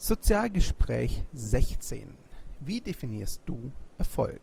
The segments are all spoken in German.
Sozialgespräch 16. Wie definierst du Erfolg?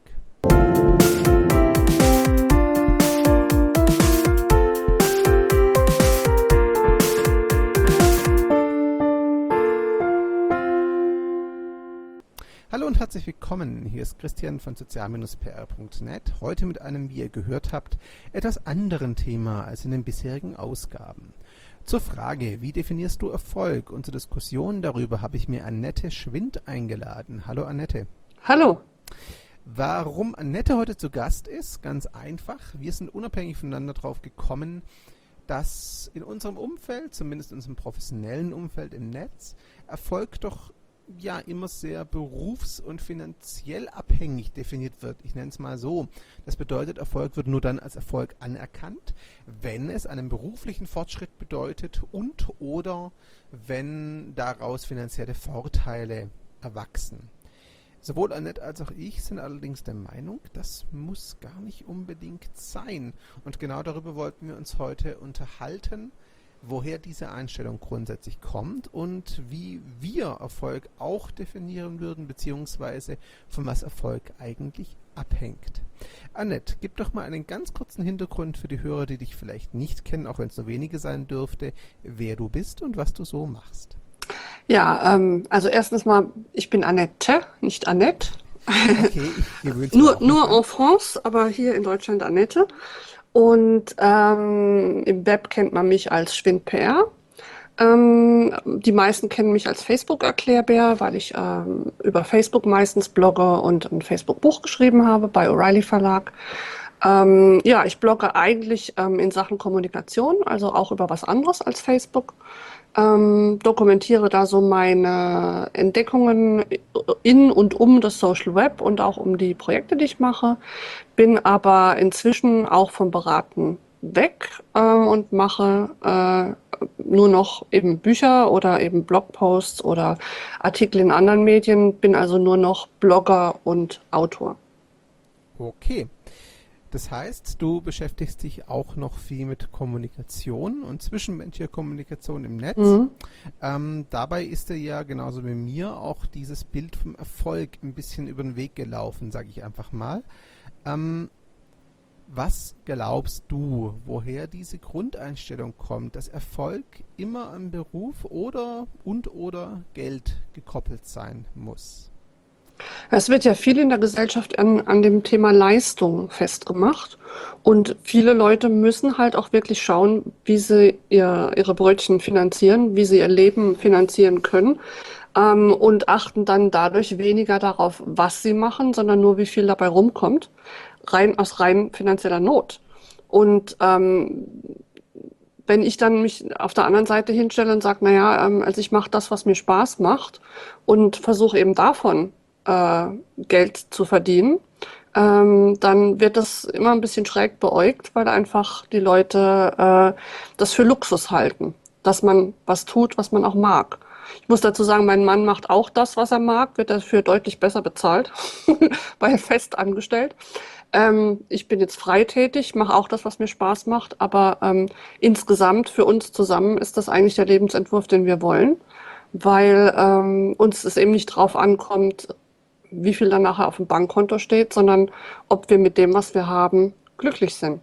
Hallo und herzlich willkommen. Hier ist Christian von sozial-pr.net. Heute mit einem, wie ihr gehört habt, etwas anderen Thema als in den bisherigen Ausgaben. Zur Frage, wie definierst du Erfolg? Und zur Diskussion darüber habe ich mir Annette Schwind eingeladen. Hallo Annette. Hallo. Warum Annette heute zu Gast ist? Ganz einfach. Wir sind unabhängig voneinander drauf gekommen, dass in unserem Umfeld, zumindest in unserem professionellen Umfeld im Netz, Erfolg doch ja immer sehr berufs- und finanziell abhängig definiert wird. Ich nenne es mal so. Das bedeutet, Erfolg wird nur dann als Erfolg anerkannt, wenn es einen beruflichen Fortschritt bedeutet und oder wenn daraus finanzielle Vorteile erwachsen. Sowohl Annette als auch ich sind allerdings der Meinung, das muss gar nicht unbedingt sein. Und genau darüber wollten wir uns heute unterhalten, woher diese Einstellung grundsätzlich kommt und wie wir Erfolg auch definieren würden, beziehungsweise von was Erfolg eigentlich abhängt. Annette, gib doch mal einen ganz kurzen Hintergrund für die Hörer, die dich vielleicht nicht kennen, auch wenn es nur wenige sein dürfte, wer du bist und was du so machst. Ja, also erstens mal, ich bin Annette, nicht Annette. Okay, ich gewöhne Nur en France, aber hier in Deutschland Annette. Und im Web kennt man mich als Schwind-PR. Die meisten kennen mich als Facebook-Erklärbär, weil ich über Facebook meistens blogge und ein Facebook-Buch geschrieben habe bei O'Reilly Verlag. Ja, ich blogge eigentlich in Sachen Kommunikation, also auch über was anderes als Facebook. Dokumentiere da so meine Entdeckungen in und um das Social Web und auch um die Projekte, die ich mache. Bin aber inzwischen auch vom Beraten weg und mache nur noch eben Bücher oder eben Blogposts oder Artikel in anderen Medien. Bin also nur noch Blogger und Autor. Okay. Das heißt, du beschäftigst dich auch noch viel mit Kommunikation und zwischenmenschlicher Kommunikation im Netz. Dabei ist dir ja genauso wie mir auch dieses Bild vom Erfolg ein bisschen über den Weg gelaufen, sage ich einfach mal. Was glaubst du, woher diese Grundeinstellung kommt, dass Erfolg immer an Beruf oder Geld gekoppelt sein muss? Es wird ja viel in der Gesellschaft an dem Thema Leistung festgemacht. Und viele Leute müssen halt auch wirklich schauen, wie sie ihre Brötchen finanzieren, wie sie ihr Leben finanzieren können. Und achten dann dadurch weniger darauf, was sie machen, sondern nur, wie viel dabei rumkommt, aus rein finanzieller Not. Und wenn ich dann mich auf der anderen Seite hinstelle und sage, naja, also ich mache das, was mir Spaß macht und versuche eben davon Geld zu verdienen, dann wird das immer ein bisschen schräg beäugt, weil einfach die Leute das für Luxus halten, dass man was tut, was man auch mag. Ich muss dazu sagen, mein Mann macht auch das, was er mag, wird dafür deutlich besser bezahlt, weil fest angestellt. Ich bin jetzt freitätig, mache auch das, was mir Spaß macht, aber insgesamt für uns zusammen ist das eigentlich der Lebensentwurf, den wir wollen, weil uns es eben nicht drauf ankommt, wie viel dann nachher auf dem Bankkonto steht, sondern ob wir mit dem, was wir haben, glücklich sind.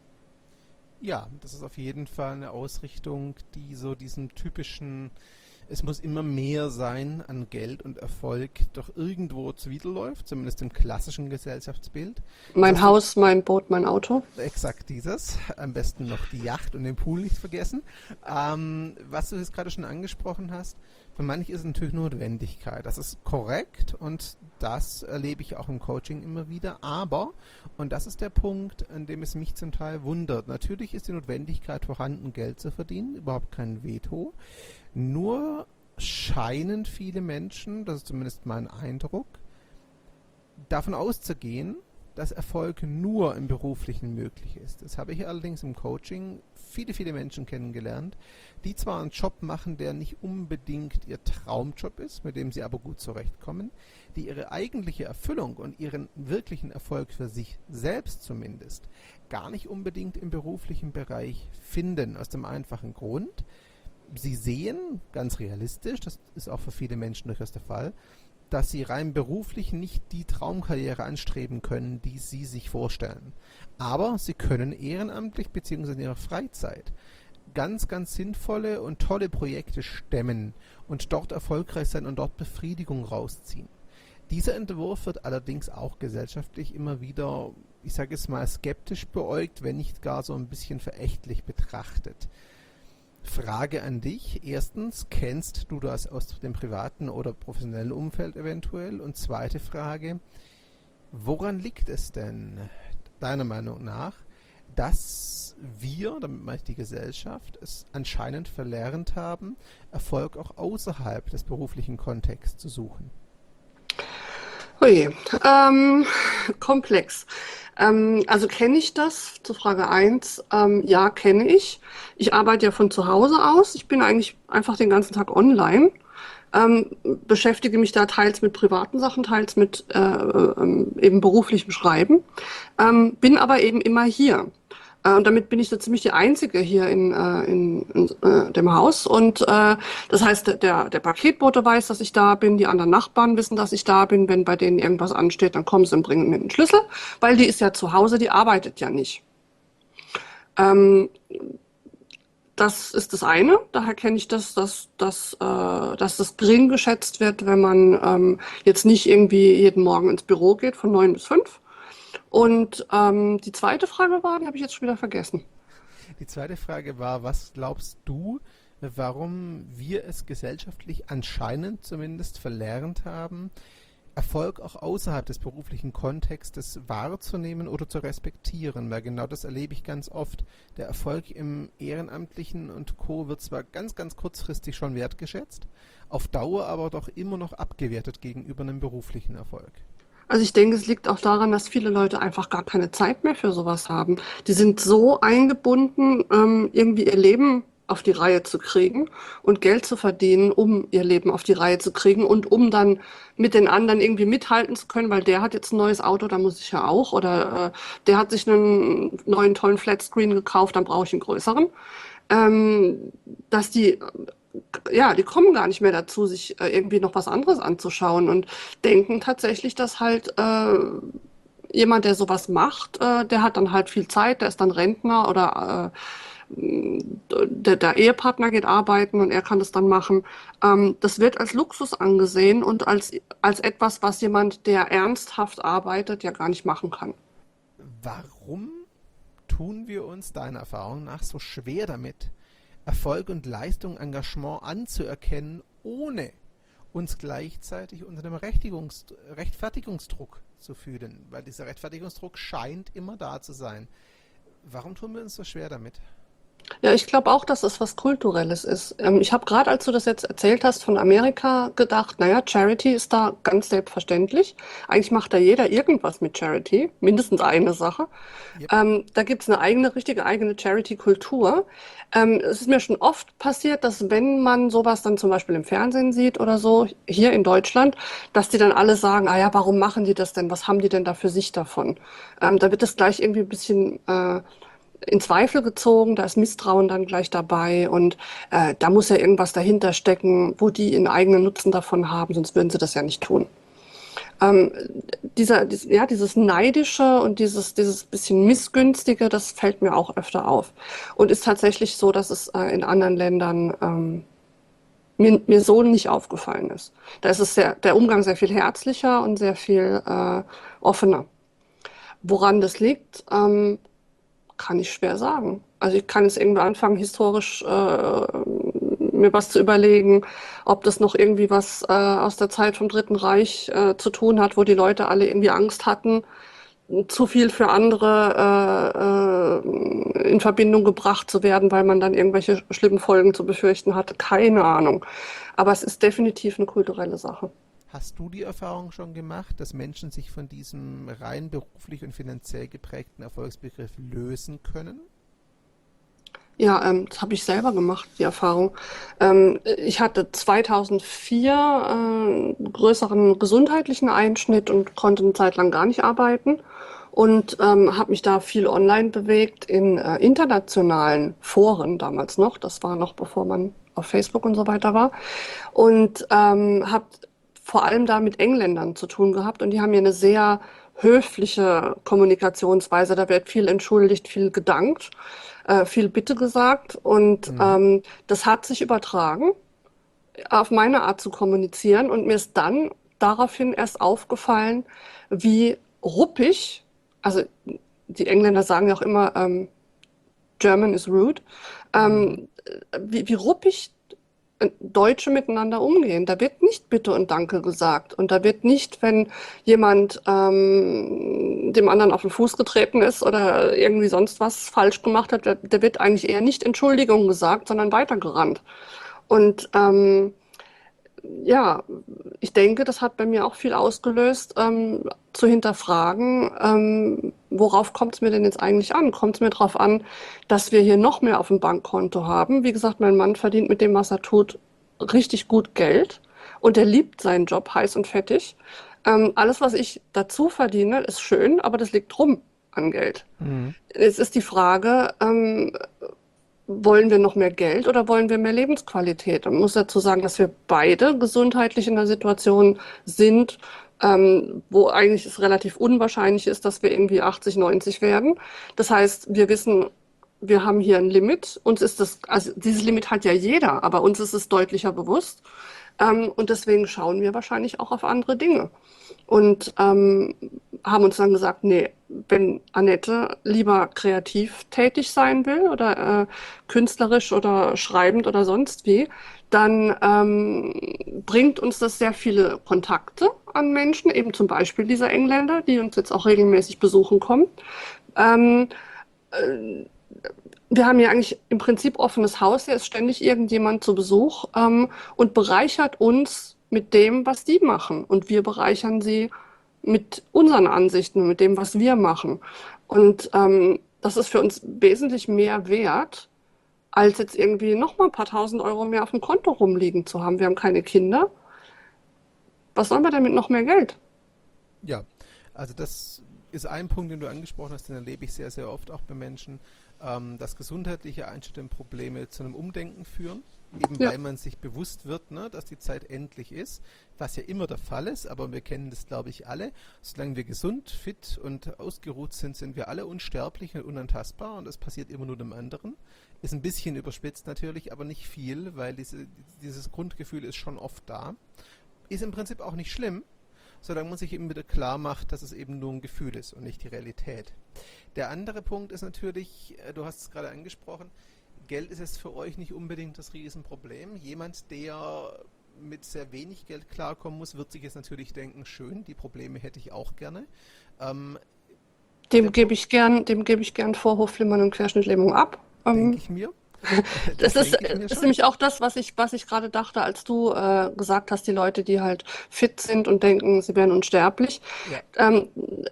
Ja, das ist auf jeden Fall eine Ausrichtung, die so diesem typischen, es muss immer mehr sein an Geld und Erfolg, doch irgendwo zuwiderläuft, zumindest im klassischen Gesellschaftsbild. Mein Haus, mein Boot, mein Auto. Exakt dieses. Am besten noch die Yacht und den Pool nicht vergessen. Was du jetzt gerade schon angesprochen hast, für manche ist es natürlich Notwendigkeit. Das ist korrekt und das erlebe ich auch im Coaching immer wieder. Aber, und das ist der Punkt, an dem es mich zum Teil wundert, natürlich ist die Notwendigkeit vorhanden, Geld zu verdienen, überhaupt kein Veto. Nur scheinen viele Menschen, das ist zumindest mein Eindruck, davon auszugehen, dass Erfolg nur im Beruflichen möglich ist. Das habe ich allerdings im Coaching viele Menschen kennengelernt, die zwar einen Job machen, der nicht unbedingt ihr Traumjob ist, mit dem sie aber gut zurechtkommen, die ihre eigentliche Erfüllung und ihren wirklichen Erfolg für sich selbst zumindest gar nicht unbedingt im beruflichen Bereich finden. Aus dem einfachen Grund, Sie sehen, ganz realistisch, das ist auch für viele Menschen durchaus der Fall, dass sie rein beruflich nicht die Traumkarriere anstreben können, die sie sich vorstellen. Aber sie können ehrenamtlich bzw. in ihrer Freizeit ganz, ganz sinnvolle und tolle Projekte stemmen und dort erfolgreich sein und dort Befriedigung rausziehen. Dieser Entwurf wird allerdings auch gesellschaftlich immer wieder, ich sage es mal, skeptisch beäugt, wenn nicht gar so ein bisschen verächtlich betrachtet. Frage an dich. Erstens, kennst du das aus dem privaten oder professionellen Umfeld eventuell? Und zweite Frage, woran liegt es denn deiner Meinung nach, dass wir, damit meine ich die Gesellschaft, es anscheinend verlernt haben, Erfolg auch außerhalb des beruflichen Kontexts zu suchen? Ui, komplex. Also kenne ich das? Zu Frage eins. Ja, kenne ich. Ich arbeite ja von zu Hause aus. Ich bin eigentlich einfach den ganzen Tag online. Beschäftige mich da teils mit privaten Sachen, teils mit eben beruflichem Schreiben. Bin aber eben immer hier. Und damit bin ich so ziemlich die Einzige hier in dem Haus. Und das heißt, der Paketbote weiß, dass ich da bin. Die anderen Nachbarn wissen, dass ich da bin. Wenn bei denen irgendwas ansteht, dann kommen sie und bringen mir den Schlüssel, weil die ist ja zu Hause, die arbeitet ja nicht. Ähm, Das ist das eine. Daher kenne ich dass das gering geschätzt wird, wenn man jetzt nicht irgendwie jeden Morgen ins Büro geht von 9 bis 5. Und die zweite Frage war, die habe ich jetzt schon wieder vergessen. Die zweite Frage war, was glaubst du, warum wir es gesellschaftlich anscheinend zumindest verlernt haben, Erfolg auch außerhalb des beruflichen Kontextes wahrzunehmen oder zu respektieren, weil genau das erlebe ich ganz oft. Der Erfolg im Ehrenamtlichen und Co. wird zwar ganz, ganz kurzfristig schon wertgeschätzt, auf Dauer aber doch immer noch abgewertet gegenüber einem beruflichen Erfolg. Also ich denke, es liegt auch daran, dass viele Leute einfach gar keine Zeit mehr für sowas haben. Die sind so eingebunden, irgendwie ihr Leben auf die Reihe zu kriegen und Geld zu verdienen, um ihr Leben auf die Reihe zu kriegen und um dann mit den anderen irgendwie mithalten zu können, weil der hat jetzt ein neues Auto, da muss ich ja auch. Oder der hat sich einen neuen tollen Flatscreen gekauft, dann brauche ich einen größeren. Dass die ja, die kommen gar nicht mehr dazu, sich irgendwie noch was anderes anzuschauen und denken tatsächlich, dass halt jemand, der sowas macht, der hat dann halt viel Zeit, der ist dann Rentner oder der Ehepartner geht arbeiten und er kann das dann machen. Das wird als Luxus angesehen und als etwas, was jemand, der ernsthaft arbeitet, ja gar nicht machen kann. Warum tun wir uns deiner Erfahrung nach so schwer damit, Erfolg und Leistung, Engagement anzuerkennen, ohne uns gleichzeitig unter dem Rechtfertigungsdruck zu fühlen? Weil dieser Rechtfertigungsdruck scheint immer da zu sein. Warum tun wir uns so schwer damit? Ja, ich glaube auch, dass es was Kulturelles ist. Ich habe gerade, als du das jetzt erzählt hast von Amerika, gedacht, naja, Charity ist da ganz selbstverständlich. Eigentlich macht da jeder irgendwas mit Charity, mindestens eine Sache. Yep. Da gibt es eine eigene, richtige eigene Charity-Kultur. Es ist mir schon oft passiert, dass wenn man sowas dann zum Beispiel im Fernsehen sieht oder so, hier in Deutschland, dass die dann alle sagen, ah ja, warum machen die das denn? Was haben die denn da für sich davon? Da wird das gleich irgendwie ein bisschen in Zweifel gezogen, da ist Misstrauen dann gleich dabei und da muss ja irgendwas dahinter stecken, wo die einen eigenen Nutzen davon haben, sonst würden sie das ja nicht tun. Ähm, ja, dieses Neidische und dieses bisschen Missgünstige, das fällt mir auch öfter auf. Und ist tatsächlich so, dass es in anderen Ländern mir so nicht aufgefallen ist. Da ist der Umgang sehr viel herzlicher und sehr viel offener. Woran das liegt, kann ich schwer sagen. Also ich kann jetzt irgendwie anfangen, historisch mir was zu überlegen, ob das noch irgendwie was aus der Zeit vom Dritten Reich zu tun hat, wo die Leute alle irgendwie Angst hatten, zu viel für andere in Verbindung gebracht zu werden, weil man dann irgendwelche schlimmen Folgen zu befürchten hatte. Keine Ahnung. Aber es ist definitiv eine kulturelle Sache. Hast du die Erfahrung schon gemacht, dass Menschen sich von diesem rein beruflich und finanziell geprägten Erfolgsbegriff lösen können? Ja, das habe ich selber gemacht, die Erfahrung. Ich hatte 2004 einen größeren gesundheitlichen Einschnitt und konnte eine Zeit lang gar nicht arbeiten und habe mich da viel online bewegt in internationalen Foren damals noch. Das war noch bevor man auf Facebook und so weiter war. Und habe vor allem da mit Engländern zu tun gehabt. Und die haben mir eine sehr höfliche Kommunikationsweise. Da wird viel entschuldigt, viel gedankt, viel Bitte gesagt. Und Mhm. das hat sich übertragen auf meine Art zu kommunizieren. Und mir ist dann daraufhin erst aufgefallen, wie ruppig, also die Engländer sagen ja auch immer, German is rude, Mhm. wie ruppig Deutsche miteinander umgehen. Da wird nicht Bitte und Danke gesagt. Und da wird nicht, wenn jemand dem anderen auf den Fuß getreten ist oder irgendwie sonst was falsch gemacht hat, da wird eigentlich eher nicht Entschuldigung gesagt, sondern weitergerannt. Und ja, ich denke, das hat bei mir auch viel ausgelöst, zu hinterfragen, worauf kommt es mir denn jetzt eigentlich an? Kommt es mir darauf an, dass wir hier noch mehr auf dem Bankkonto haben? Wie gesagt, mein Mann verdient mit dem, was er tut, richtig gut Geld und er liebt seinen Job heiß und fettig. Alles, was ich dazu verdiene, ist schön, aber das liegt rum an Geld. Mhm. Jetzt ist die Frage, wollen wir noch mehr Geld oder wollen wir mehr Lebensqualität? Man muss dazu sagen, dass wir beide gesundheitlich in einer Situation sind, wo eigentlich es relativ unwahrscheinlich ist, dass wir irgendwie 80, 90 werden. Das heißt, wir wissen, wir haben hier ein Limit. Uns ist das, also dieses Limit hat ja jeder, aber uns ist es deutlicher bewusst. Und deswegen schauen wir wahrscheinlich auch auf andere Dinge. Und haben uns dann gesagt, nee, wenn Annette lieber kreativ tätig sein will oder künstlerisch oder schreibend oder sonst wie, dann bringt uns das sehr viele Kontakte an Menschen, eben zum Beispiel dieser Engländer, die uns jetzt auch regelmäßig besuchen kommen. Ähm, Wir haben ja eigentlich im Prinzip offenes Haus, hier ist ständig irgendjemand zu Besuch und bereichert uns mit dem, was die machen. Und wir bereichern sie mit unseren Ansichten, mit dem, was wir machen. Und das ist für uns wesentlich mehr wert, als jetzt irgendwie noch mal ein paar tausend Euro mehr auf dem Konto rumliegen zu haben. Wir haben keine Kinder. Was sollen wir denn mit noch mehr Geld? Ja, also das ist ein Punkt, den du angesprochen hast, den erlebe ich sehr, sehr oft auch bei Menschen, dass gesundheitliche Einstellungsprobleme zu einem Umdenken führen, eben Ja, weil man sich bewusst wird, ne, dass die Zeit endlich ist, was ja immer der Fall ist, aber wir kennen das, glaube ich, alle. Solange wir gesund, fit und ausgeruht sind, sind wir alle unsterblich und unantastbar und das passiert immer nur dem anderen. Ist ein bisschen überspitzt natürlich, aber nicht viel, weil dieses Grundgefühl ist schon oft da. Ist im Prinzip auch nicht schlimm, solange man sich eben wieder klar macht, dass es eben nur ein Gefühl ist und nicht die Realität. Der andere Punkt ist natürlich, du hast es gerade angesprochen, Geld ist jetzt für euch nicht unbedingt das Riesenproblem. Jemand, der mit sehr wenig Geld klarkommen muss, wird sich jetzt natürlich denken, schön, die Probleme hätte ich auch gerne. Ähm, der Punkt, dem gebe ich gern Vorhofflimmern und Querschnittlähmung ab. denke ich mir, Das das denke ich mir ist schon. nämlich auch das, was ich gerade dachte, als du gesagt hast, die Leute, die halt fit sind und denken, sie wären unsterblich. Ja, Ähm,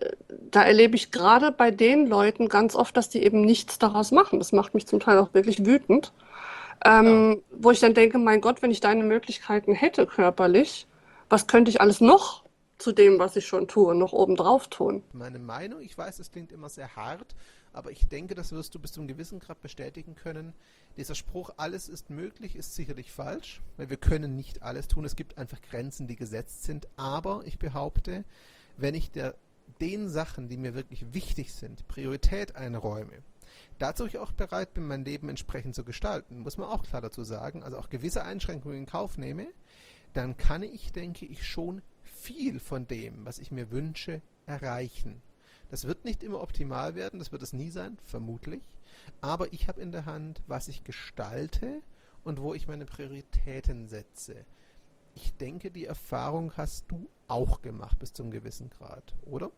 Da erlebe ich gerade bei den Leuten ganz oft, dass die eben nichts daraus machen. Das macht mich zum Teil auch wirklich wütend. klar. Wo ich dann denke, mein Gott, wenn ich deine Möglichkeiten hätte körperlich, was könnte ich alles noch zu dem, was ich schon tue, noch obendrauf tun? Meine Meinung, ich weiß, es klingt immer sehr hart, aber ich denke, das wirst du bis zu einem gewissen Grad bestätigen können. Dieser Spruch, alles ist möglich, ist sicherlich falsch, weil wir können nicht alles tun. Es gibt einfach Grenzen, die gesetzt sind. Aber ich behaupte, wenn ich den Sachen, die mir wirklich wichtig sind, Priorität einräume, dazu ich auch bereit bin, mein Leben entsprechend zu gestalten, muss man auch klar dazu sagen, also auch gewisse Einschränkungen in Kauf nehme, dann kann ich, denke ich, schon viel von dem, was ich mir wünsche, erreichen. Das wird nicht immer optimal werden, das wird es nie sein, vermutlich. Aber ich habe in der Hand, was ich gestalte und wo ich meine Prioritäten setze. Ich denke, die Erfahrung hast du auch gemacht bis zum gewissen Grad, oder?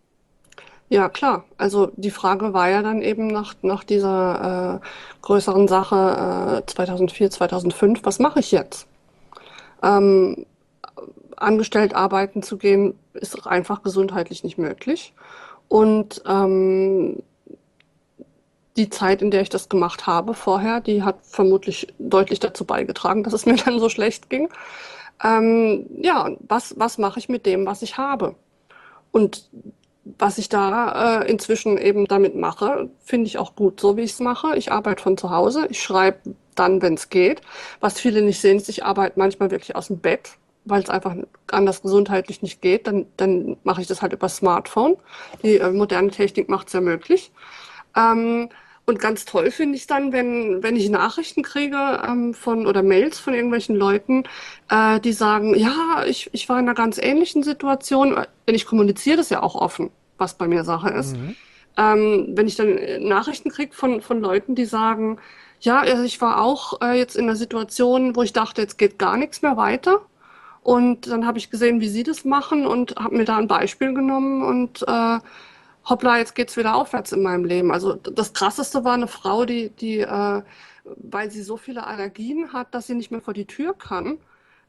Ja, klar. Also die Frage war ja dann eben nach dieser größeren Sache 2004, 2005, was mache ich jetzt? Ähm, Angestellt arbeiten zu gehen, ist einfach gesundheitlich nicht möglich. Und die Zeit, in der ich das gemacht habe vorher, die hat vermutlich deutlich dazu beigetragen, dass es mir dann so schlecht ging. Ja, was mache ich mit dem, was ich habe? Und was ich da inzwischen eben damit mache, finde ich auch gut, so wie ich es mache. Ich arbeite von zu Hause, ich schreibe dann, wenn es geht. Was viele nicht sehen, ist, ich arbeite manchmal wirklich aus dem Bett, weil es einfach anders gesundheitlich nicht geht. Dann mache ich das halt über Smartphone. Die moderne Technik macht es ja möglich. Ähm, und ganz toll finde ich dann, wenn ich Nachrichten kriege oder Mails von irgendwelchen Leuten, die sagen, ja, ich war in einer ganz ähnlichen Situation. Denn ich kommuniziere das ja auch offen, was bei mir Sache ist. Mhm. Wenn ich dann Nachrichten kriege von Leuten, die sagen, ja, also ich war auch jetzt in einer Situation, wo ich dachte, jetzt geht gar nichts mehr weiter. Und dann habe ich gesehen, wie sie das machen und habe mir da ein Beispiel genommen und hoppla, jetzt geht's wieder aufwärts in meinem Leben. Also das Krasseste war eine Frau, weil sie so viele Allergien hat, dass sie nicht mehr vor die Tür kann,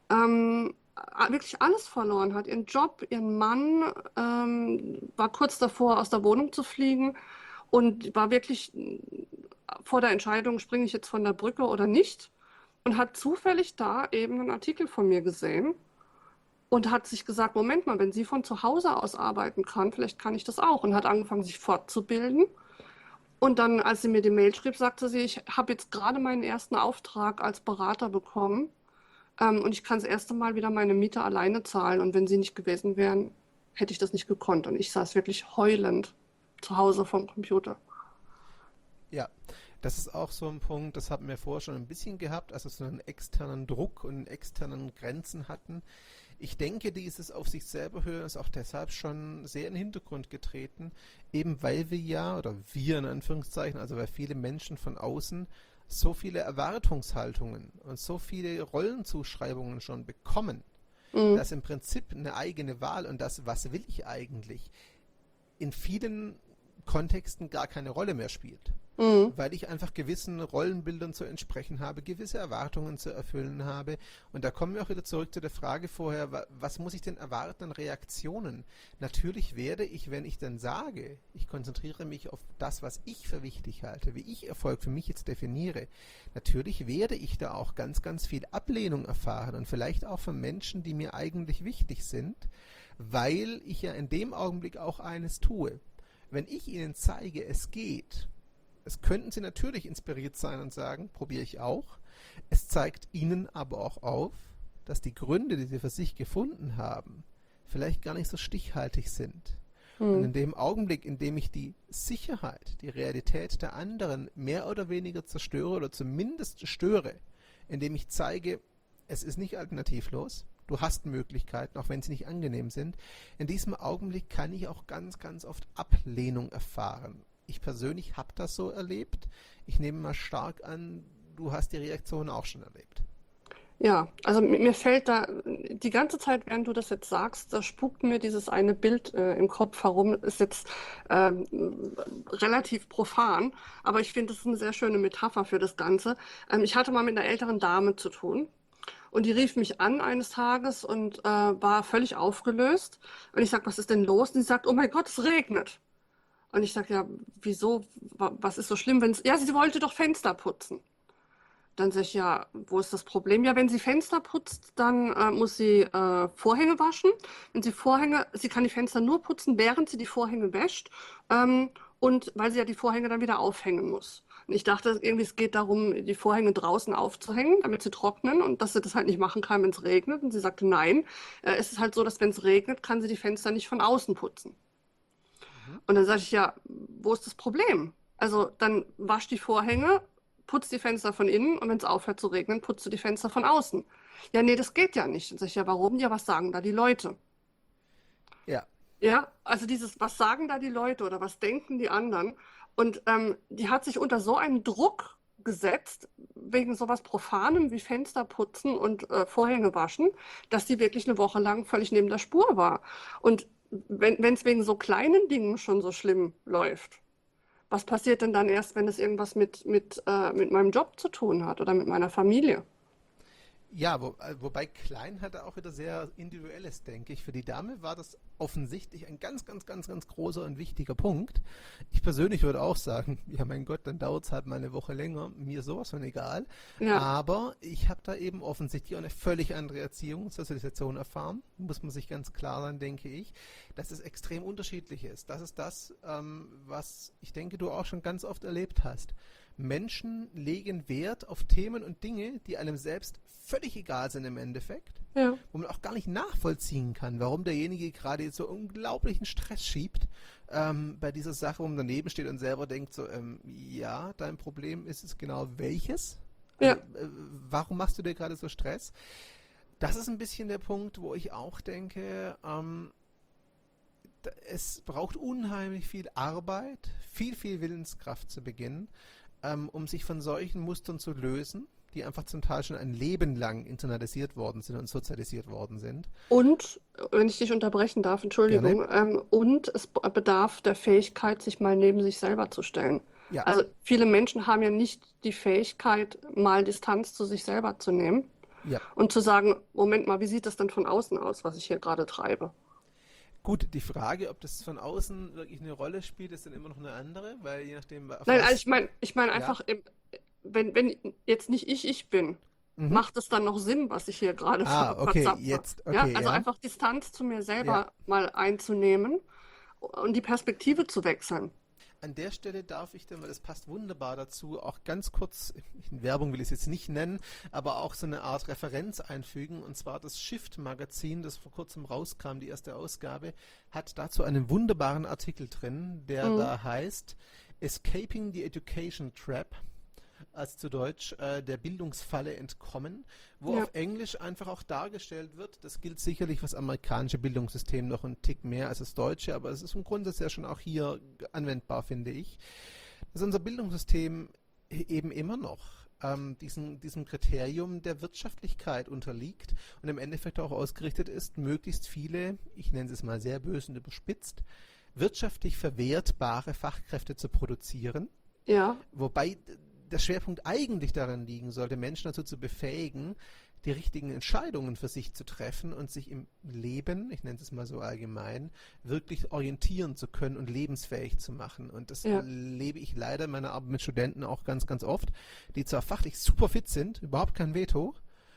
wirklich alles verloren hat. Ihren Job, ihren Mann, war kurz davor, aus der Wohnung zu fliegen und war wirklich vor der Entscheidung, springe ich jetzt von der Brücke oder nicht. Und hat zufällig da eben einen Artikel von mir gesehen und hat sich gesagt, Moment mal, wenn sie von zu Hause aus arbeiten kann, vielleicht kann ich das auch. Und hat angefangen, sich fortzubilden. Und dann, als sie mir die Mail schrieb, sagte sie, ich habe jetzt gerade meinen ersten Auftrag als Berater bekommen, und ich kann das erste Mal wieder meine Miete alleine zahlen. Und wenn sie nicht gewesen wären, hätte ich das nicht gekonnt. Und ich saß wirklich heulend zu Hause vom Computer. Ja, das ist auch so ein Punkt, das hatten wir vorher schon ein bisschen gehabt, als wir so einen externen Druck und externen Grenzen hatten. Ich denke, dieses auf sich selber hören ist auch deshalb schon sehr in den Hintergrund getreten, eben weil wir ja, oder wir in Anführungszeichen, also weil viele Menschen von außen so viele Erwartungshaltungen und so viele Rollenzuschreibungen schon bekommen, Mhm. dass im Prinzip eine eigene Wahl und das, was will ich eigentlich, in vielen Kontexten gar keine Rolle mehr spielt, Mhm. weil ich einfach gewissen Rollenbildern zu entsprechen habe, gewisse Erwartungen zu erfüllen habe. Und da kommen wir auch wieder zurück zu der Frage vorher, was muss ich denn erwarten an Reaktionen? Natürlich werde ich, wenn ich dann sage, ich konzentriere mich auf das, was ich für wichtig halte, wie ich Erfolg für mich jetzt definiere, natürlich werde ich da auch ganz, ganz viel Ablehnung erfahren und vielleicht auch von Menschen, die mir eigentlich wichtig sind, weil ich ja in dem Augenblick auch eines tue. Wenn ich ihnen zeige, es geht, es könnten sie natürlich inspiriert sein und sagen, probiere ich auch. Es zeigt ihnen aber auch auf, dass die Gründe, die sie für sich gefunden haben, vielleicht gar nicht so stichhaltig sind. Und Mhm. in dem Augenblick, in dem ich die Sicherheit, die Realität der anderen mehr oder weniger zerstöre oder zumindest störe, indem ich zeige, es ist nicht alternativlos, du hast Möglichkeiten, auch wenn sie nicht angenehm sind, in diesem Augenblick kann ich auch ganz, ganz oft Ablehnung erfahren. Ich persönlich habe das so erlebt. Ich nehme mal stark an, du hast die Reaktion auch schon erlebt. Ja, also mir fällt da die ganze Zeit, während du das jetzt sagst, da spukt mir dieses eine Bild im Kopf herum. Ist jetzt ähm, relativ profan, aber ich finde, das ist eine sehr schöne Metapher für das Ganze. Ich hatte mal mit einer älteren Dame zu tun und die rief mich an eines Tages und war völlig aufgelöst. Und ich sag, was ist denn los? Und sie sagt, oh mein Gott, es regnet. Und ich sag, ja, wieso? Was ist so schlimm, wenn es... Ja, sie wollte doch Fenster putzen. Dann sage ich, ja, wo ist das Problem? Ja, wenn sie Fenster putzt, dann muss sie Vorhänge waschen. Sie kann die Fenster nur putzen, während sie die Vorhänge wäscht. Ähm, und weil sie ja die Vorhänge dann wieder aufhängen muss. Und ich dachte irgendwie, es geht darum, die Vorhänge draußen aufzuhängen, damit sie trocknen und dass sie das halt nicht machen kann, wenn es regnet. Und sie sagte, nein, es ist halt so, dass wenn es regnet, kann sie die Fenster nicht von außen putzen. Mhm. Und dann sage ich, ja, wo ist das Problem? Also dann wasch die Vorhänge, putz die Fenster von innen und wenn es aufhört zu regnen, putzt du die Fenster von außen. Ja, nee, das geht ja nicht. Dann sage ich, ja, warum? Ja, was sagen da die Leute? Ja, Ja, also dieses, was sagen da die Leute oder was denken die anderen? Und die hat sich unter so einen Druck gesetzt, wegen sowas Profanem wie Fenster putzen und Vorhänge waschen, dass die wirklich eine Woche lang völlig neben der Spur war. Und wenn es wegen so kleinen Dingen schon so schlimm läuft, was passiert denn dann erst, wenn es irgendwas mit meinem Job zu tun hat oder mit meiner Familie? ja, wobei klein hatte auch wieder sehr individuelles, denke ich. Für die Dame war das offensichtlich ein ganz, ganz, ganz, ganz großer und wichtiger Punkt. Ich persönlich würde auch sagen, ja mein Gott, dann dauert es halt mal eine Woche länger, mir sowas von egal. Ja, Aber ich habe da eben offensichtlich auch eine völlig andere Erziehung, Sozialisation erfahren, muss man sich ganz klar sein, denke ich, dass es extrem unterschiedlich ist. Das ist das, was ich denke, du auch schon ganz oft erlebt hast. Menschen legen Wert auf Themen und Dinge, die einem selbst völlig egal sind im Endeffekt, Ja. wo man auch gar nicht nachvollziehen kann, warum derjenige gerade jetzt so unglaublichen Stress schiebt bei dieser Sache, wo man daneben steht und selber denkt so, ja, dein Problem ist es genau welches? Also, Ja. warum machst du dir gerade so Stress? Das ist ein bisschen der Punkt, wo ich auch denke, es braucht unheimlich viel Arbeit, viel Willenskraft zu Beginn, um sich von solchen Mustern zu lösen, die einfach zum Teil schon ein Leben lang internalisiert worden sind und sozialisiert worden sind. Und, wenn ich dich unterbrechen darf, Gerne. Entschuldigung, und es bedarf der Fähigkeit, sich mal neben sich selber zu stellen. Ja, Also viele Menschen haben ja nicht die Fähigkeit, mal Distanz zu sich selber zu nehmen ja. und zu sagen, Moment mal, wie sieht das denn von außen aus, was ich hier gerade treibe? Gut, die Frage, ob das von außen wirklich eine Rolle spielt, ist dann immer noch eine andere, weil je nachdem, auf Nein, also was, ich meine ja, einfach, wenn jetzt nicht ich bin, mhm. macht es dann noch Sinn, was ich hier gerade Okay, verzapfe? jetzt, Ja, okay, also ja, einfach Distanz zu mir ja. selber mal einzunehmen und die Perspektive zu wechseln. An der Stelle darf ich dann, weil das passt wunderbar dazu, auch ganz kurz, in Werbung will ich es jetzt nicht nennen, aber auch so eine Art Referenz einfügen. Und zwar das Shift-Magazin, das vor kurzem rauskam, die erste Ausgabe, hat dazu einen wunderbaren Artikel drin, der Mhm. da heißt Escaping the Education Trap, als zu Deutsch der Bildungsfalle entkommen, wo Ja, auf Englisch einfach auch dargestellt wird, das gilt sicherlich fürs amerikanische Bildungssystem noch einen Tick mehr als das deutsche, aber es ist im Grunde ja schon auch hier anwendbar, finde ich, dass unser Bildungssystem eben immer noch diesem Kriterium der Wirtschaftlichkeit unterliegt und im Endeffekt auch ausgerichtet ist, möglichst viele, ich nenne es mal sehr böse und überspitzt, wirtschaftlich verwertbare Fachkräfte zu produzieren, ja, wobei der Schwerpunkt eigentlich darin liegen sollte, Menschen dazu zu befähigen, die richtigen Entscheidungen für sich zu treffen und sich im Leben, ich nenne es mal so allgemein, wirklich orientieren zu können und lebensfähig zu machen. Und das ja. erlebe ich leider in meiner Arbeit mit Studenten auch ganz oft, die zwar fachlich super fit sind, überhaupt kein Veto,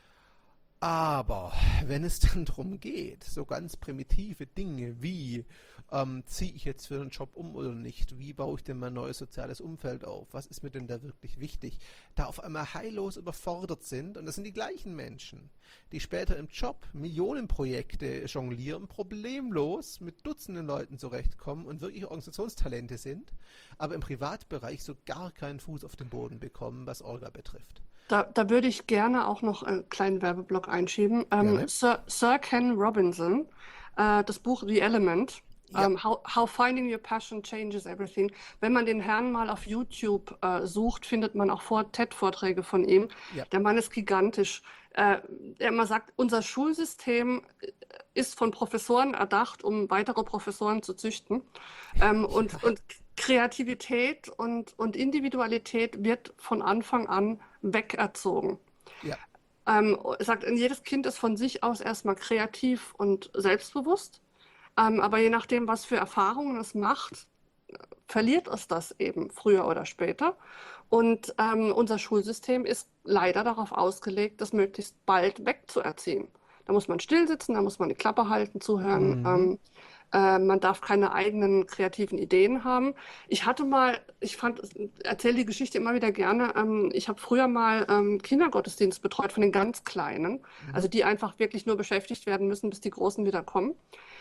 aber wenn es dann darum geht, so ganz primitive Dinge wie, ziehe ich jetzt für einen Job um oder nicht, wie baue ich denn mein neues soziales Umfeld auf, was ist mir denn da wirklich wichtig, da auf einmal heillos überfordert sind, und das sind die gleichen Menschen, die später im Job Millionenprojekte jonglieren, problemlos mit Dutzenden Leuten zurechtkommen und wirklich Organisationstalente sind, aber im Privatbereich so gar keinen Fuß auf den Boden bekommen, was Orga betrifft. Da würde ich gerne auch noch einen kleinen Werbeblock einschieben. Gerne? Sir Ken Robinson, das Buch The Element, Ja, How Finding Your Passion Changes Everything. Wenn man den Herrn mal auf YouTube sucht, findet man auch TED-Vorträge von ihm. ja. Der Mann ist gigantisch. Der immer sagt, unser Schulsystem ist von Professoren erdacht, um weitere Professoren zu züchten. Und Kreativität und Individualität wird von Anfang an wegerzogen. Ja, Er sagt, jedes Kind ist von sich aus erstmal kreativ und selbstbewusst, aber je nachdem, was für Erfahrungen es macht, verliert es das eben früher oder später. Und unser Schulsystem ist leider darauf ausgelegt, das möglichst bald wegzuerziehen. Da muss man still sitzen, da muss man die Klappe halten, zuhören. mhm. Man darf keine eigenen kreativen Ideen haben. Erzähle die Geschichte immer wieder gerne. Ich habe früher mal Kindergottesdienst betreut von den ganz Kleinen, Mhm. also die einfach wirklich nur beschäftigt werden müssen, bis die Großen wieder kommen.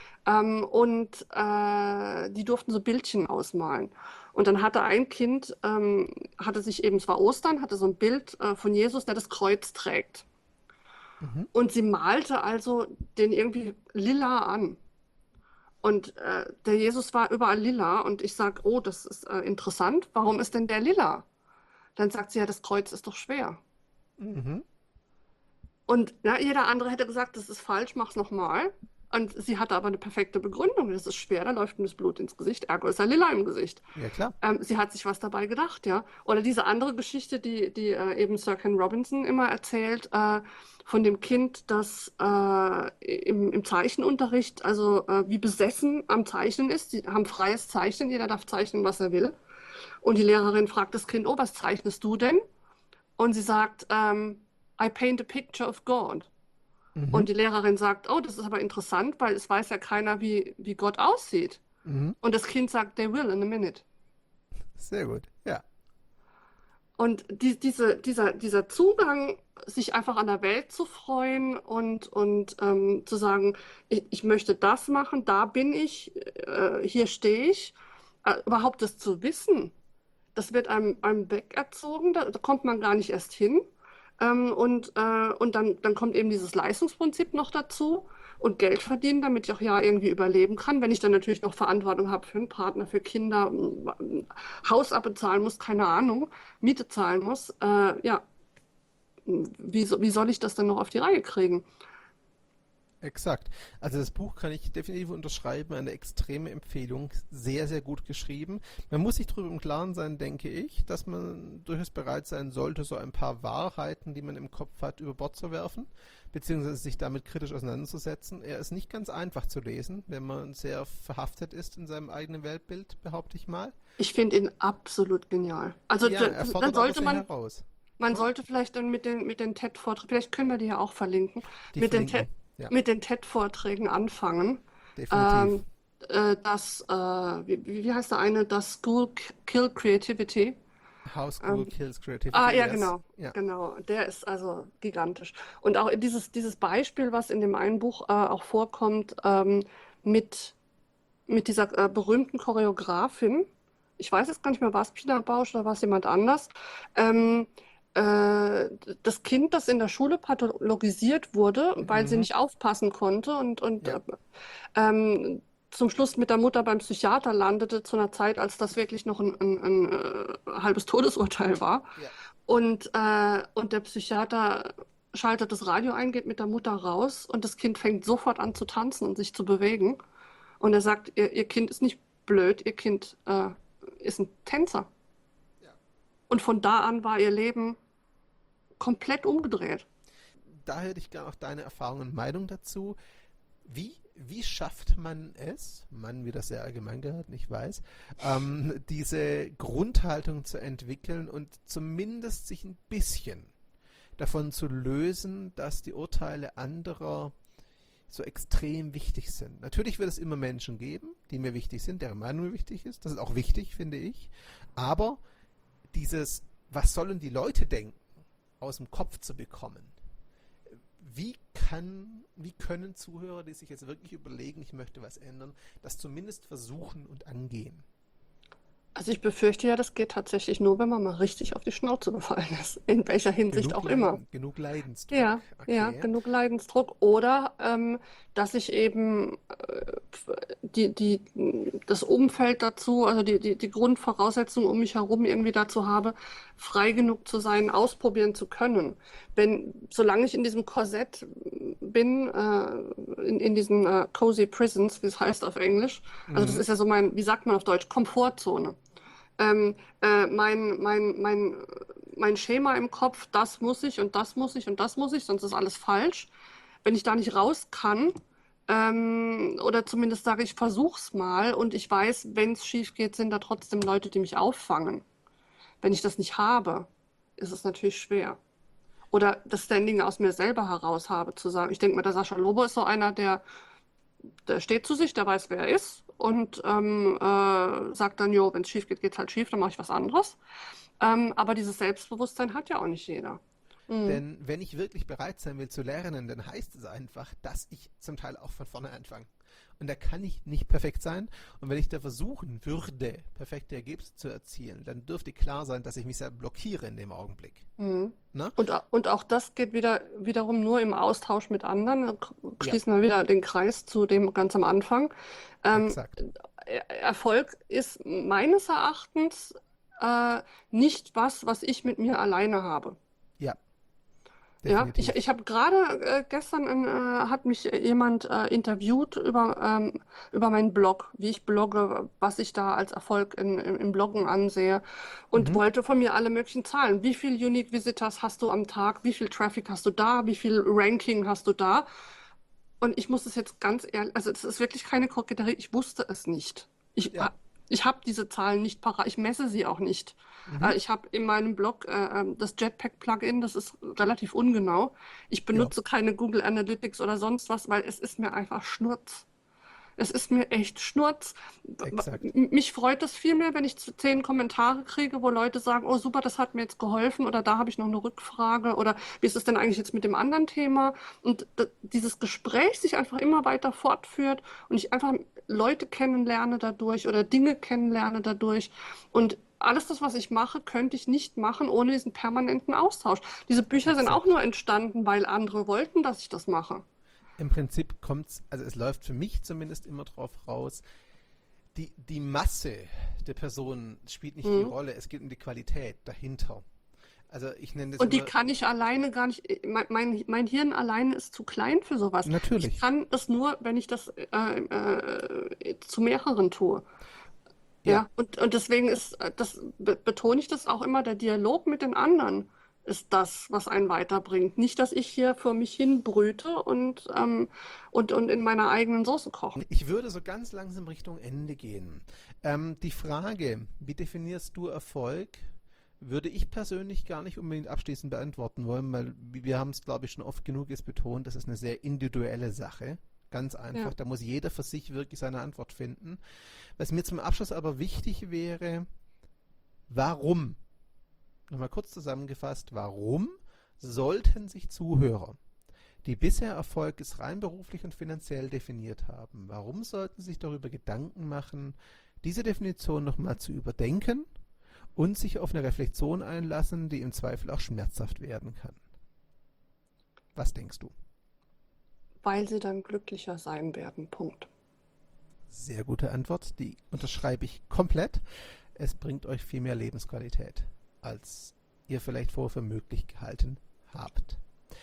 Und die durften so Bildchen ausmalen. Und dann hatte ein Kind, hatte sich eben, es war Ostern, hatte so ein Bild von Jesus, der das Kreuz trägt. Mhm. Und sie malte also den irgendwie lila an. Und der Jesus war überall lila. Und ich sage, oh, das ist interessant. Warum ist denn der lila? Dann sagt sie, ja, das Kreuz ist doch schwer. Mhm. Und ja, jeder andere hätte gesagt, das ist falsch, mach's nochmal. Und sie hatte aber eine perfekte Begründung. Das ist schwer, da läuft ihm das Blut ins Gesicht, ergo ist er lila im Gesicht. Ja, klar. Sie hat sich was dabei gedacht, ja. Oder diese andere Geschichte, die eben Sir Ken Robinson immer erzählt, von dem Kind, das im Zeichenunterricht, also wie besessen am Zeichnen ist. Die haben freies Zeichnen, jeder darf zeichnen, was er will. Und die Lehrerin fragt das Kind, oh, was zeichnest du denn? Und sie sagt, I paint a picture of God. Mhm. Und die Lehrerin sagt, oh, das ist aber interessant, weil es weiß ja keiner, wie Gott aussieht. Mhm. Und das Kind sagt, they will in a minute. Sehr gut. Ja. Und dieser Zugang, sich einfach an der Welt zu freuen und zu sagen, ich möchte das machen, da bin ich, hier stehe ich, überhaupt das zu wissen, das wird einem wegerzogen, da kommt man gar nicht erst hin. Und dann kommt eben dieses Leistungsprinzip noch dazu und Geld verdienen, damit ich auch ja irgendwie überleben kann. Wenn ich dann natürlich noch Verantwortung habe für einen Partner, für Kinder, Haus abbezahlen muss, keine Ahnung, Miete zahlen muss, ja, wie soll ich das denn noch auf die Reihe kriegen? Exakt. Also das Buch kann ich definitiv unterschreiben, eine extreme Empfehlung, sehr, sehr gut geschrieben. Man muss sich darüber im Klaren sein, denke ich, dass man durchaus bereit sein sollte, so ein paar Wahrheiten, die man im Kopf hat, über Bord zu werfen, beziehungsweise sich damit kritisch auseinanderzusetzen. Er ist nicht ganz einfach zu lesen, wenn man sehr verhaftet ist in seinem eigenen Weltbild, behaupte ich mal. Ich finde ihn absolut genial. Also Ja, er dann fordert aber sollte sehr man, heraus. man Hm? sollte vielleicht dann mit den TED-Vorträgen, vielleicht können wir die ja auch verlinken, Die mit den verlinken. Ja, mit den TED-Vorträgen anfangen. definitiv. Ähm, wie heißt der eine? Das School Kill Creativity. How School Ähm, Kills Creativity, ja, yes. Ja. genau. Der ist also gigantisch. Und auch dieses Beispiel, was in dem einen Buch auch vorkommt, mit, mit dieser berühmten Choreografin. Ich weiß jetzt gar nicht mehr, war es Pina Bausch oder war es jemand anders? Ähm, das Kind, das in der Schule pathologisiert wurde, weil sie Mhm. nicht aufpassen konnte und Ja, ähm, zum Schluss mit der Mutter beim Psychiater landete, zu einer Zeit, als das wirklich noch ein halbes Todesurteil war. ja. Und der Psychiater schaltet das Radio ein, geht mit der Mutter raus und das Kind fängt sofort an zu tanzen und sich zu bewegen. Und er sagt, ihr Kind ist nicht blöd, ihr Kind ist ein Tänzer. Ja. Und von da an war ihr Leben komplett umgedreht. Da hätte ich gerne auch deine Erfahrung und Meinung dazu. Wie schafft man es, Mann, wie das sehr allgemein gehört, ich weiß, diese Grundhaltung zu entwickeln und zumindest sich ein bisschen davon zu lösen, dass die Urteile anderer so extrem wichtig sind. Natürlich wird es immer Menschen geben, die mir wichtig sind, deren Meinung mir wichtig ist. Das ist auch wichtig, finde ich. Aber dieses, was sollen die Leute denken, aus dem Kopf zu bekommen. Wie können Zuhörer, die sich jetzt wirklich überlegen, ich möchte was ändern, das zumindest versuchen und angehen? Also ich befürchte ja, das geht tatsächlich nur, wenn man mal richtig auf die Schnauze gefallen ist, in welcher Hinsicht auch immer. Genug Leidensdruck. Ja, Okay. genug Leidensdruck. Oder dass ich eben das Umfeld dazu, also die Grundvoraussetzungen um mich herum irgendwie dazu habe, frei genug zu sein, ausprobieren zu können. Solange ich in diesem Korsett bin, in diesen cozy prisons, wie es heißt auf Englisch, also das Mhm. ist ja so wie sagt man auf Deutsch, Komfortzone. Ähm, mein Schema im Kopf, das muss ich und das muss ich und das muss ich, sonst ist alles falsch. Wenn ich da nicht raus kann, oder zumindest sage ich, versuch's mal und ich weiß, wenn es schief geht, sind da trotzdem Leute, die mich auffangen. Wenn ich das nicht habe, ist es natürlich schwer. Oder das Standing aus mir selber heraus habe, zu sagen, ich denke mal, der Sascha Lobo ist so einer, der steht zu sich, der weiß, wer er ist und sagt dann, jo, wenn es schief geht, geht's halt schief, dann mache ich was anderes. Aber dieses Selbstbewusstsein hat ja auch nicht jeder. Mhm. Denn wenn ich wirklich bereit sein will zu lernen, dann heißt es einfach, dass ich zum Teil auch von vorne anfange. Und da kann ich nicht perfekt sein. Und wenn ich da versuchen würde, perfekte Ergebnisse zu erzielen, dann dürfte klar sein, dass ich mich sehr blockiere in dem Augenblick. Mhm. Na? Und auch das geht wiederum nur im Austausch mit anderen. Ja, Schließen wir wieder den Kreis zu dem ganz am Anfang. Ähm, exakt. Erfolg ist meines Erachtens nicht was ich mit mir alleine habe. Ja, Ja, definitiv. ich habe gerade gestern hat mich jemand interviewt über meinen Blog, wie ich blogge, was ich da als Erfolg im Bloggen ansehe und Mhm. wollte von mir alle möglichen Zahlen. Wie viel Unique Visitors hast du am Tag? Wie viel Traffic hast du da? Wie viel Ranking hast du da? Und ich muss es jetzt ganz ehrlich, also es ist wirklich keine Koketterie, ich wusste es nicht. Ich, Ja. ich habe diese Zahlen nicht parat, ich messe sie auch nicht. Mhm. Ich habe in meinem Blog das Jetpack-Plugin, das ist relativ ungenau. Ich Ja. benutze keine Google Analytics oder sonst was, weil es ist mir einfach Schnurz. Es ist mir echt Schnurz. Exakt. Mich freut es viel mehr, wenn ich 10 Kommentare kriege, wo Leute sagen, oh super, das hat mir jetzt geholfen oder da habe ich noch eine Rückfrage oder wie ist es denn eigentlich jetzt mit dem anderen Thema? Und dieses Gespräch sich einfach immer weiter fortführt und ich einfach Leute kennenlerne dadurch oder Dinge kennenlerne dadurch. Und alles das, was ich mache, könnte ich nicht machen ohne diesen permanenten Austausch. Diese Bücher sind auch Exakt. nur entstanden, weil andere wollten, dass ich das mache. Im Prinzip kommt's, also es läuft für mich zumindest immer drauf raus, die Masse der Personen spielt nicht die Mhm. Rolle, es geht um die Qualität dahinter. Also ich nenne das Und die immer, kann ich alleine gar nicht, mein Hirn alleine ist zu klein für sowas. Ich natürlich, kann es nur, wenn ich das zu mehreren tue. ja, Ja, und deswegen ist, betone ich das auch immer, der Dialog mit den anderen ist das, was einen weiterbringt. Nicht, dass ich hier vor mich hin brüte und in meiner eigenen Soße koche. ich würde so ganz langsam Richtung Ende gehen. Die Frage, wie definierst du Erfolg, würde ich persönlich gar nicht unbedingt abschließend beantworten wollen, weil wir haben es, glaube ich, schon oft genug jetzt betont, das ist eine sehr individuelle Sache. Ganz einfach, Ja. da muss jeder für sich wirklich seine Antwort finden. Was mir zum Abschluss aber wichtig wäre, warum? Nochmal kurz zusammengefasst, warum sollten sich Zuhörer, die bisher Erfolg ist rein beruflich und finanziell definiert haben, warum sollten sie sich darüber Gedanken machen, diese Definition nochmal zu überdenken und sich auf eine Reflexion einlassen, die im Zweifel auch schmerzhaft werden kann? Was denkst du? Weil sie dann glücklicher sein werden. Punkt. Sehr gute Antwort, die unterschreibe ich komplett. Es bringt euch viel mehr Lebensqualität, als ihr vielleicht vorher für möglich gehalten habt.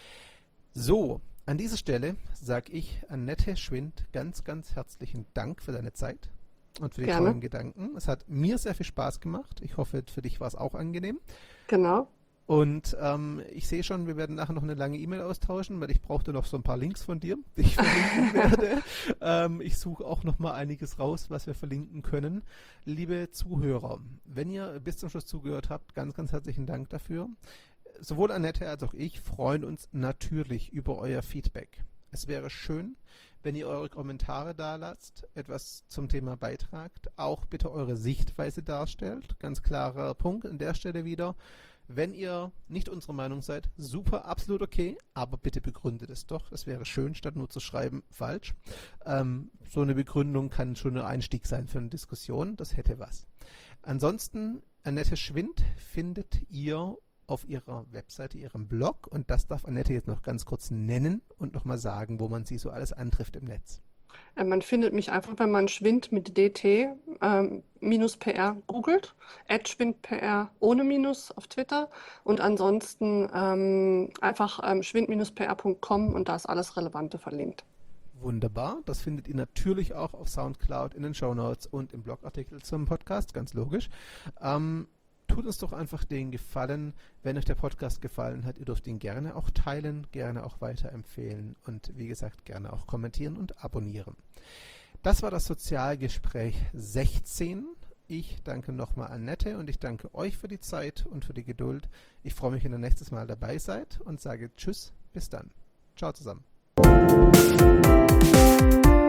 So, an dieser Stelle sage ich Annette Schwind ganz, ganz herzlichen Dank für deine Zeit und für die Gerne. tollen Gedanken. Es hat mir sehr viel Spaß gemacht. Ich hoffe, für dich war es auch angenehm. Genau. Und ich sehe schon, wir werden nachher noch eine lange E-Mail austauschen, weil ich brauchte noch so ein paar Links von dir, die ich verlinken werde. Ich suche auch noch mal einiges raus, was wir verlinken können. Liebe Zuhörer, wenn ihr bis zum Schluss zugehört habt, ganz, ganz herzlichen Dank dafür. Sowohl Annette als auch ich freuen uns natürlich über euer Feedback. Es wäre schön, wenn ihr eure Kommentare dalasst, etwas zum Thema beitragt, auch bitte eure Sichtweise darstellt. Ganz klarer Punkt an der Stelle wieder. Wenn ihr nicht unserer Meinung seid, super, absolut okay, aber bitte begründet es doch. Es wäre schön, statt nur zu schreiben, falsch. So eine Begründung kann schon ein Einstieg sein für eine Diskussion, das hätte was. Ansonsten, Annette Schwind findet ihr auf ihrer Webseite, ihrem Blog, und das darf Annette jetzt noch ganz kurz nennen und nochmal sagen, wo man sie so alles antrifft im Netz. Man findet mich einfach, wenn man Schwind mit DT minus PR googelt, @schwindpr ohne Minus auf Twitter und ansonsten einfach schwind-pr.com und da ist alles Relevante verlinkt. Wunderbar, das findet ihr natürlich auch auf Soundcloud, in den Shownotes und im Blogartikel zum Podcast, ganz logisch. Tut uns doch einfach den Gefallen, wenn euch der Podcast gefallen hat, ihr dürft ihn gerne auch teilen, gerne auch weiterempfehlen und wie gesagt, gerne auch kommentieren und abonnieren. Das war das Sozialgespräch 16. Ich danke nochmal Annette und ich danke euch für die Zeit und für die Geduld. Ich freue mich, wenn ihr nächstes Mal dabei seid und sage Tschüss, bis dann. Ciao zusammen.